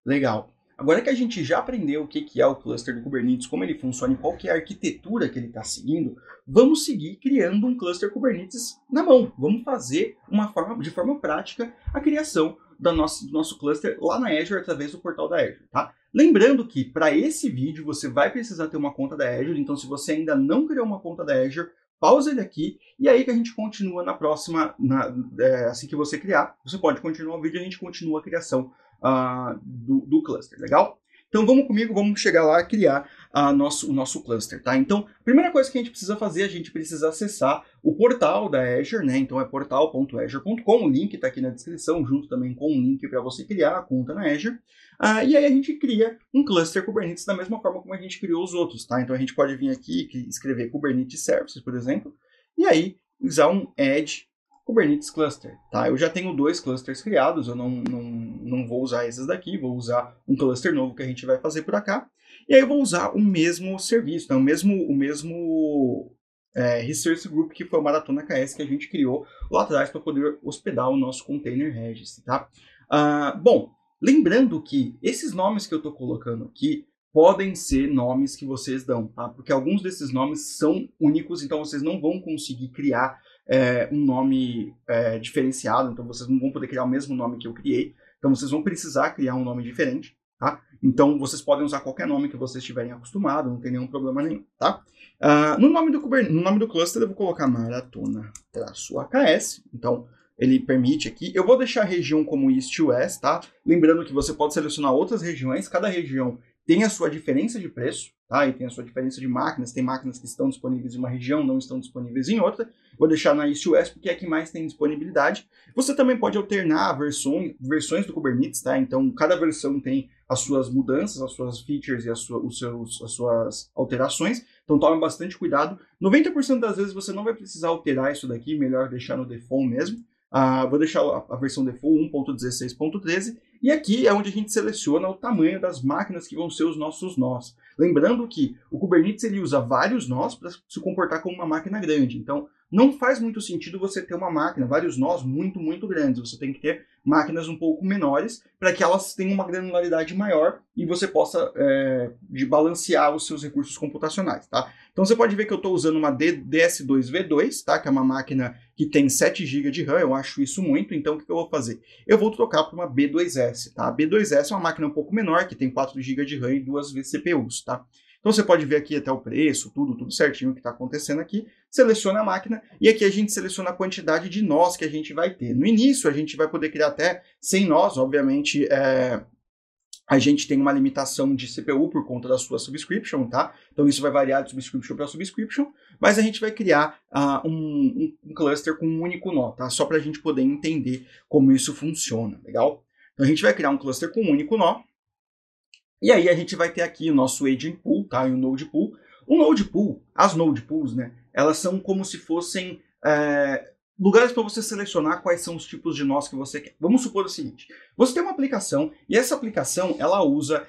Legal. Agora que a gente já aprendeu o que é o cluster do Kubernetes, como ele funciona e qual que é a arquitetura que ele está seguindo, vamos seguir criando um cluster Kubernetes na mão. Vamos fazer de forma prática a criação do nosso cluster lá na Azure através do portal da Azure, tá? Lembrando que para esse vídeo você vai precisar ter uma conta da Azure, então se você ainda não criou uma conta da Azure, pausa ele aqui e aí que a gente continua na próxima, assim que você criar, você pode continuar o vídeo e a gente continua a criação do cluster, legal? Então vamos comigo, vamos chegar lá e criar o nosso cluster, tá? Então, a primeira coisa que a gente precisa fazer, a gente precisa acessar o portal da Azure, né? Então é portal.azure.com, o link está aqui na descrição, junto também com um link para você criar a conta na Azure. E aí a gente cria um cluster Kubernetes da mesma forma como a gente criou os outros, tá? Então a gente pode vir aqui e escrever Kubernetes Services, por exemplo, e aí usar um add Kubernetes Cluster, tá? Eu já tenho 2 clusters criados, eu não vou usar esses daqui, vou usar um cluster novo que a gente vai fazer por cá. E aí eu vou usar o mesmo serviço, né? o mesmo Resource Group que foi o Maratona KS que a gente criou lá atrás para poder hospedar o nosso container Registry, tá? Bom, lembrando que esses nomes que eu estou colocando aqui podem ser nomes que vocês dão, tá? Porque alguns desses nomes são únicos, então vocês não vão conseguir criar um nome diferenciado, então vocês não vão poder criar o mesmo nome que eu criei, então vocês vão precisar criar um nome diferente, tá? Então vocês podem usar qualquer nome que vocês estiverem acostumados, não tem nenhum problema nenhum, tá? No nome do cluster eu vou colocar Maratona-AKS, então ele permite aqui, eu vou deixar a região como East West, tá? Lembrando que você pode selecionar outras regiões, cada região tem a sua diferença de preço, tá? E tem a sua diferença de máquinas, tem máquinas que estão disponíveis em uma região, não estão disponíveis em outra. Vou deixar na East West porque é a que mais tem disponibilidade. Você também pode alternar versões do Kubernetes, tá? Então, cada versão tem as suas mudanças, as suas features e as suas alterações. Então, tome bastante cuidado. 90% das vezes você não vai precisar alterar isso daqui, melhor deixar no default mesmo. Vou deixar a versão default 1.16.13 e aqui é onde a gente seleciona o tamanho das máquinas que vão ser os nossos nós. Lembrando que o Kubernetes ele usa vários nós para se comportar como uma máquina grande. Então, não faz muito sentido você ter uma máquina, vários nós muito, muito grandes. Você tem que ter máquinas um pouco menores para que elas tenham uma granularidade maior e você possa balancear os seus recursos computacionais, tá? Então você pode ver que eu estou usando uma DS2V2, tá? Que é uma máquina que tem 7 GB de RAM, eu acho isso muito, então o que eu vou fazer? Eu vou trocar para uma B2S, tá? A B2S é uma máquina um pouco menor, que tem 4 GB de RAM e 2 CPUs, tá? Então você pode ver aqui até o preço, tudo certinho o que está acontecendo aqui, seleciona a máquina e aqui a gente seleciona a quantidade de nós que a gente vai ter. No início a gente vai poder criar até 100 nós, obviamente a gente tem uma limitação de CPU por conta da sua subscription, tá? Então isso vai variar de subscription para subscription, mas a gente vai criar um cluster com um único nó, tá? Só para a gente poder entender como isso funciona, legal? Então a gente vai criar um cluster com um único nó, e aí a gente vai ter aqui o nosso agent pool, tá? E o node pool. O node pool, as node pools, né? Elas são como se fossem lugares para você selecionar quais são os tipos de nós que você quer. Vamos supor o seguinte: você tem uma aplicação e essa aplicação ela usa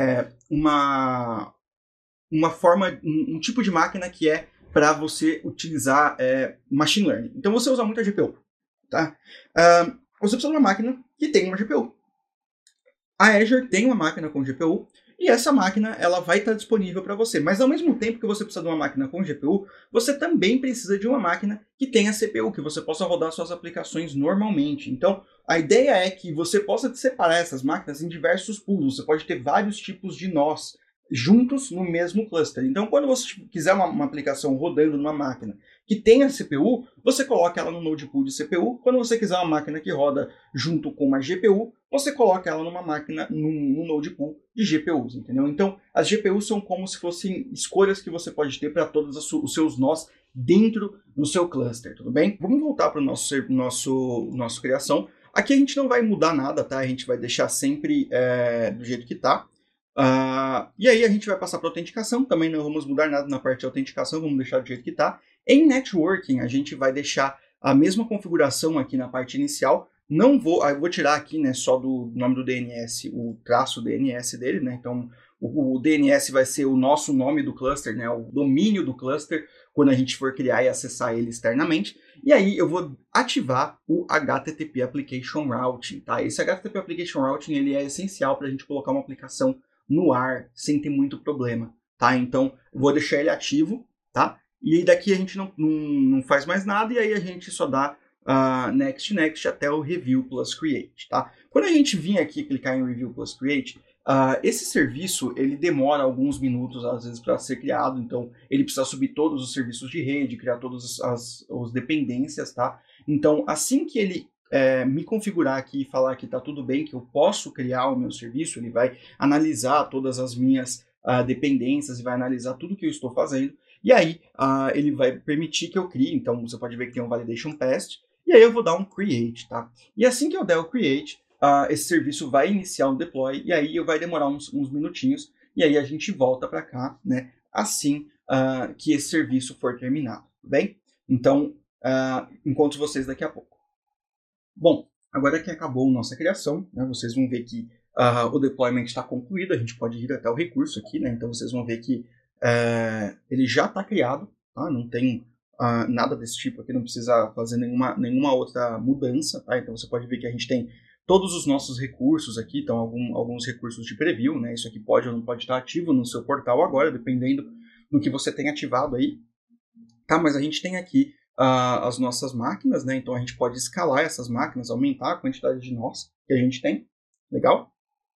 um tipo de máquina que é para você utilizar machine learning. Então você usa muito a GPU, tá? Você precisa de uma máquina que tem uma GPU. A Azure tem uma máquina com GPU e essa máquina ela vai estar disponível para você. Mas ao mesmo tempo que você precisa de uma máquina com GPU, você também precisa de uma máquina que tenha CPU, que você possa rodar suas aplicações normalmente. Então, a ideia é que você possa separar essas máquinas em diversos pools. Você pode ter vários tipos de nós juntos no mesmo cluster. Então, quando você quiser uma aplicação rodando numa máquina que tenha CPU, você coloca ela no node pool de CPU. Quando você quiser uma máquina que roda junto com uma GPU, você coloca ela numa máquina, num node pool de GPUs, entendeu? Então, as GPUs são como se fossem escolhas que você pode ter para todos os seus nós dentro do seu cluster, tudo bem? Vamos voltar para o nosso criação. Aqui a gente não vai mudar nada, tá? A gente vai deixar sempre do jeito que está. E aí a gente vai passar para autenticação, também não vamos mudar nada na parte de autenticação, vamos deixar do jeito que está. Em networking, a gente vai deixar a mesma configuração aqui na parte inicial, Não vou, eu vou tirar aqui, né, só do nome do DNS, o traço DNS dele, né, então o DNS vai ser o nosso nome do cluster, né, o domínio do cluster, quando a gente for criar e acessar ele externamente. E aí eu vou ativar o HTTP Application Routing, tá? Esse HTTP Application Routing, ele é essencial para a gente colocar uma aplicação no ar sem ter muito problema, tá? Então, eu vou deixar ele ativo, tá? E aí daqui a gente não faz mais nada, e aí a gente só dá next até o Review plus Create, tá? Quando a gente vir aqui clicar em Review plus Create, esse serviço, ele demora alguns minutos, às vezes, para ser criado, então ele precisa subir todos os serviços de rede, criar todas as dependências, tá? Então, assim que ele me configurar aqui e falar que está tudo bem, que eu posso criar o meu serviço, ele vai analisar todas as minhas dependências e vai analisar tudo que eu estou fazendo, e aí ele vai permitir que eu crie, então você pode ver que tem um Validation Path, e aí eu vou dar um Create, tá? E assim que eu der o Create, esse serviço vai iniciar um deploy, e aí vai demorar uns minutinhos, e aí a gente volta para cá, né? Assim que esse serviço for terminado, tudo bem? Então, encontro vocês daqui a pouco. Bom, agora que acabou a nossa criação, né, vocês vão ver que o deployment está concluído, a gente pode ir até o recurso aqui, né? Então vocês vão ver que ele já está criado, tá? Não tem nada desse tipo aqui, não precisa fazer nenhuma outra mudança, tá? Então você pode ver que a gente tem todos os nossos recursos aqui, então alguns recursos de preview, né? Isso aqui pode ou não pode estar ativo no seu portal agora, dependendo do que você tem ativado aí, tá? Mas a gente tem aqui as nossas máquinas, né? Então a gente pode escalar essas máquinas, aumentar a quantidade de nós que a gente tem, legal?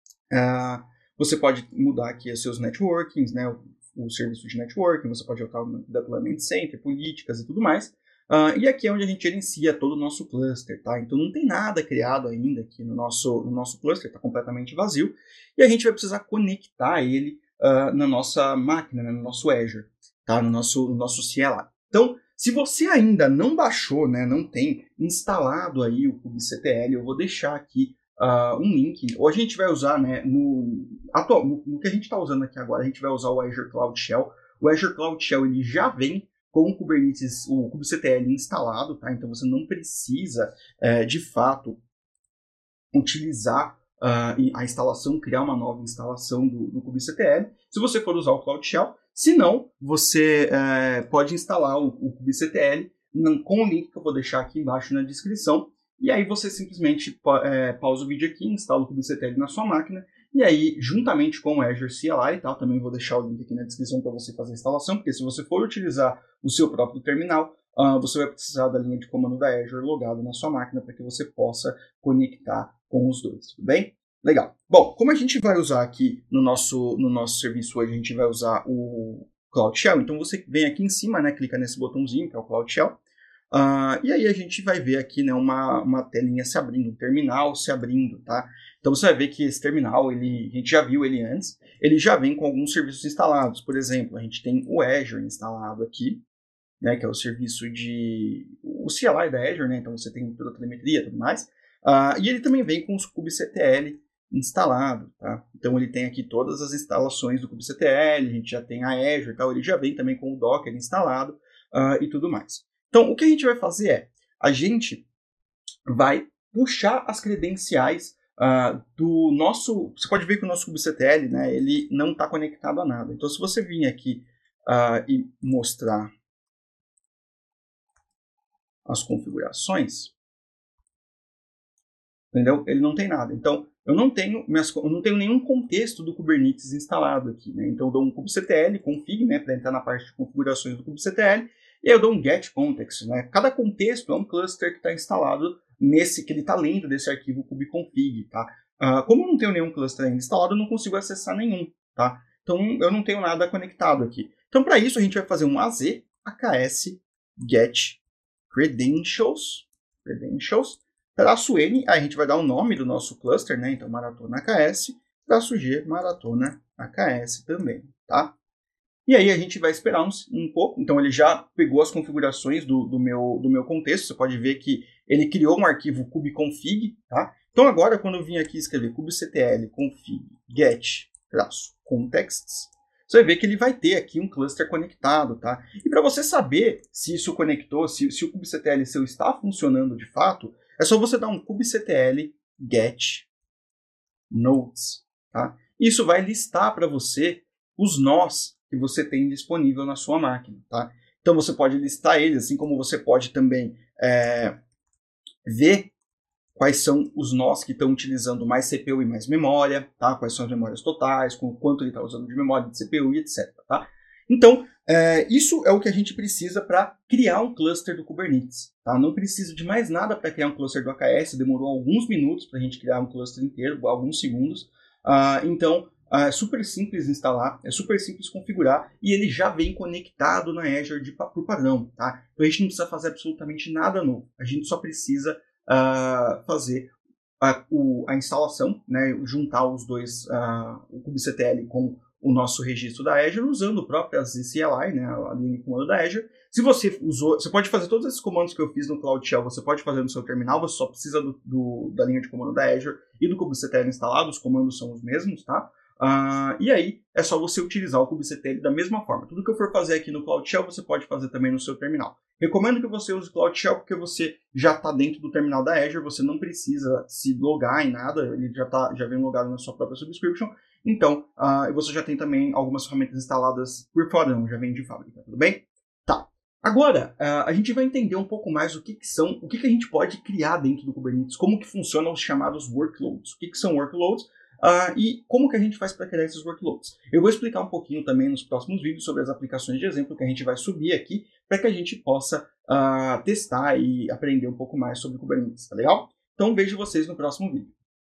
Você pode mudar aqui os seus networkings, né? O serviço de networking, você pode colocar o deployment center, políticas e tudo mais. E aqui é onde a gente gerencia todo o nosso cluster, tá? Então não tem nada criado ainda aqui no nosso cluster, está completamente vazio. E a gente vai precisar conectar ele na nossa máquina, né? No nosso Azure, tá? No nosso CLI. Então, se você ainda não baixou, né, não tem instalado aí o kubectl, eu vou deixar aqui um link. Ou a gente vai usar, né, no que a gente está usando aqui agora, a gente vai usar o Azure Cloud Shell. O Azure Cloud Shell ele já vem com o Kubernetes, o kubectl instalado, tá? Então você não precisa, de fato, utilizar a instalação, criar uma nova instalação do kubectl, se você for usar o Cloud Shell. Se não, você pode instalar o kubectl com o link que eu vou deixar aqui embaixo na descrição, e aí você simplesmente pausa o vídeo aqui, instala o kubectl na sua máquina, e aí, juntamente com o Azure CLI, tá? Também vou deixar o link aqui na descrição para você fazer a instalação, porque se você for utilizar o seu próprio terminal, você vai precisar da linha de comando da Azure logada na sua máquina para que você possa conectar com os dois, tudo bem? Legal. Bom, como a gente vai usar aqui no nosso serviço hoje, a gente vai usar o Cloud Shell, então você vem aqui em cima, né, clica nesse botãozinho, que é o Cloud Shell, e aí a gente vai ver aqui, né, uma telinha se abrindo, um terminal se abrindo, tá? Então você vai ver que esse terminal, a gente já viu ele antes, ele já vem com alguns serviços instalados. Por exemplo, a gente tem o Azure instalado aqui, né, que é o serviço o CLI da Azure, né? Então você tem toda a telemetria e tudo mais. E ele também vem com os kubectl instalado, tá? Então ele tem aqui todas as instalações do kubectl, a gente já tem a Azure e tal, ele já vem também com o Docker instalado e tudo mais. Então o que a gente vai fazer a gente vai puxar as credenciais do nosso... Você pode ver que o nosso kubectl, né, ele não está conectado a nada. Então se você vir aqui e mostrar as configurações, entendeu? Ele não tem nada. Então, eu não tenho nenhum contexto do Kubernetes instalado aqui, né? Então, eu dou um kubectl config, né, para entrar na parte de configurações do kubectl, e aí eu dou um get context, né? Cada contexto é um cluster que está instalado que ele está lendo desse arquivo kubectl, tá? Como eu não tenho nenhum cluster ainda instalado, eu não consigo acessar nenhum, tá? Então, eu não tenho nada conectado aqui. Então, para isso, a gente vai fazer um AZ AKS get credentials, traço N, aí a gente vai dar o nome do nosso cluster, né? Então, Maratona AKS, traço G, Maratona AKS também, tá? E aí a gente vai esperar um pouco. Então, ele já pegou as configurações do meu contexto. Você pode ver que ele criou um arquivo kubectl, tá? Então, agora, quando eu vim aqui escrever kubectl config get contexts, você vai ver que ele vai ter aqui um cluster conectado, tá? E para você saber se isso conectou, se o kubectl seu está funcionando de fato, é só você dar um kubectl get nodes, tá? Isso vai listar para você os nós que você tem disponível na sua máquina, tá? Então você pode listar eles, assim como você pode também ver quais são os nós que estão utilizando mais CPU e mais memória, tá? Quais são as memórias totais, com quanto ele está usando de memória, de CPU e etc. Tá? Então, isso é o que a gente precisa para criar um cluster do Kubernetes. Tá? Não precisa de mais nada para criar um cluster do AKS, demorou alguns minutos para a gente criar um cluster inteiro, alguns segundos. Então, é super simples instalar, é super simples configurar e ele já vem conectado na Azure por padrão. Tá? Então a gente não precisa fazer absolutamente nada novo, a gente só precisa fazer a instalação, né, juntar os dois, o kubectl com o nosso registro da Azure, usando o próprio ZCLI, né, a linha de comando da Azure. Se você usou, você pode fazer todos esses comandos que eu fiz no Cloud Shell, você pode fazer no seu terminal, você só precisa da linha de comando da Azure e do kubectl instalado, os comandos são os mesmos, tá? E aí é só você utilizar o kubectl da mesma forma. Tudo que eu for fazer aqui no Cloud Shell, você pode fazer também no seu terminal. Recomendo que você use o Cloud Shell porque você já está dentro do terminal da Azure, você não precisa se logar em nada, ele já vem logado na sua própria subscription. Então, você já tem também algumas ferramentas instaladas por padrão, já vem de fábrica, tudo bem? Tá. Agora, a gente vai entender um pouco mais o que a gente pode criar dentro do Kubernetes, como que funcionam os chamados workloads. O que são workloads? E como que a gente faz para criar esses workloads. Eu vou explicar um pouquinho também nos próximos vídeos sobre as aplicações de exemplo que a gente vai subir aqui para que a gente possa testar e aprender um pouco mais sobre Kubernetes, tá legal? Então vejo vocês no próximo vídeo.